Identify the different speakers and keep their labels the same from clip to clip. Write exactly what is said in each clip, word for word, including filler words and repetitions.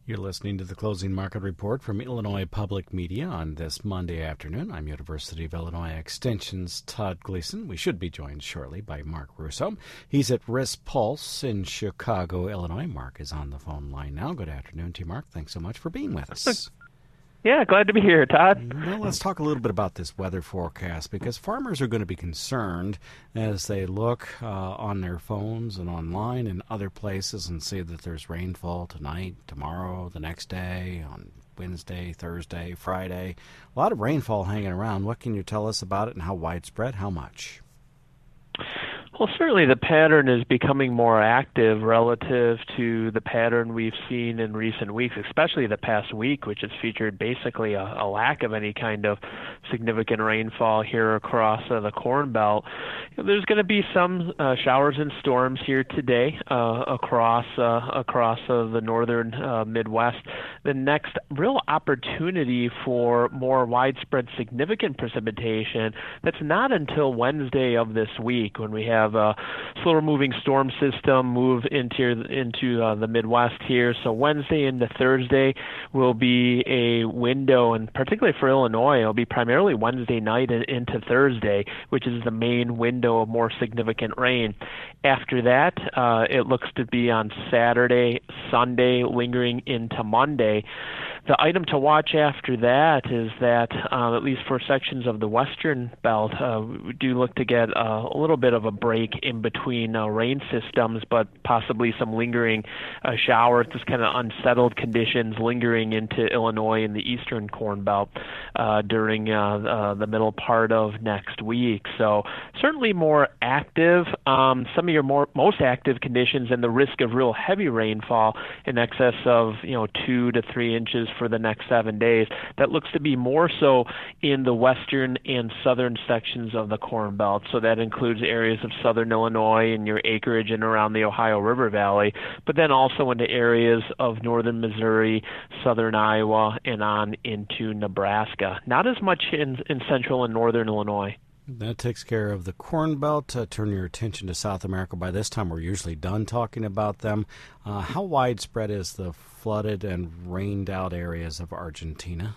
Speaker 1: You're listening to the Closing Market Report from Illinois Public Media on this Monday afternoon. I'm University of Illinois Extension's Todd Gleason. We should be joined shortly by Mark Russo. He's at Risk Pulse in Chicago, Illinois. Mark is on the phone line now. Good afternoon to you, Mark. Thanks so much for being with us.
Speaker 2: Yeah, glad to be here, Todd.
Speaker 1: Well, let's talk a little bit about this weather forecast, because farmers are going to be concerned as they look uh, on their phones and online and other places and see that there's rainfall tonight, tomorrow, the next day, on Wednesday, Thursday, Friday. A lot of rainfall hanging around. What can you tell us about it and how widespread? How much?
Speaker 2: Well, certainly the pattern is becoming more active relative to the pattern we've seen in recent weeks, especially the past week, which has featured basically a, a lack of any kind of significant rainfall here across uh, the Corn Belt. There's going to be some uh, showers and storms here today uh, across uh, across uh, the northern uh, Midwest. The next real opportunity for more widespread significant precipitation, that's not until Wednesday of this week, when we have a slower moving storm system move into into uh, the Midwest here. So Wednesday into Thursday will be a window, and particularly for Illinois, it'll be primarily Wednesday night and into Thursday, which is the main window of more significant rain. After that, uh, it looks to be on Saturday, Sunday, lingering into Monday. The item to watch after that is that, uh, at least for sections of the western belt, uh, we do look to get uh, a little bit of a break in between uh, rain systems, but possibly some lingering uh, showers, just kind of unsettled conditions lingering into Illinois and the eastern Corn Belt uh, during uh, uh, the middle part of next week. So certainly more active. Um, some of your more most active conditions and the risk of real heavy rainfall in excess of you know two to three inches for the next seven days. That looks to be more so in the western and southern sections of the Corn Belt. So that includes areas of southern Illinois and your acreage and around the Ohio River Valley, but then also into areas of northern Missouri, southern Iowa, and on into Nebraska. Not as much in, in central and northern Illinois.
Speaker 1: That takes care of the Corn Belt. Uh, turn your attention to South America. By this time, we're usually done talking about them. Uh, how widespread is the flooded and rained out areas of Argentina?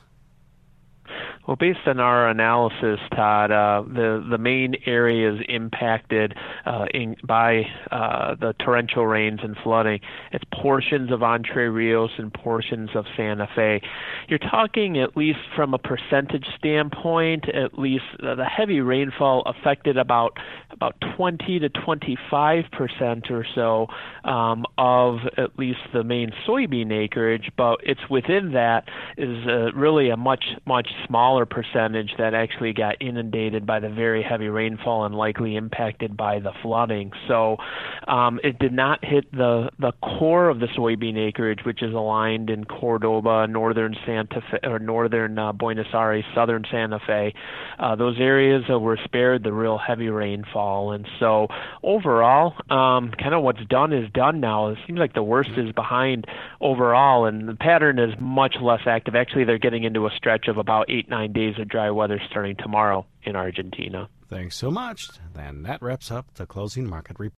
Speaker 2: Well, based on our analysis, Todd, uh, the the main areas impacted uh, in, by uh, the torrential rains and flooding, it's portions of Entre Rios and portions of Santa Fe. You're talking, at least from a percentage standpoint, at least uh, the heavy rainfall affected about about twenty to twenty-five percent or so um, of at least the main soybean acreage, but it's within that is uh, really a much much smaller percentage that actually got inundated by the very heavy rainfall and likely impacted by the flooding. So um, it did not hit the, the core of the soybean acreage, which is aligned in Cordoba, northern Santa Fe, or northern uh, Buenos Aires, southern Santa Fe. Uh, those areas uh, were spared the real heavy rainfall. And so overall, um, kind of what's done is done now. It seems like the worst is behind overall, and the pattern is much less active. Actually, they're getting into a stretch of about eight, nine days of dry weather starting tomorrow in Argentina.
Speaker 1: Thanks so much. And that wraps up the Closing Market Report.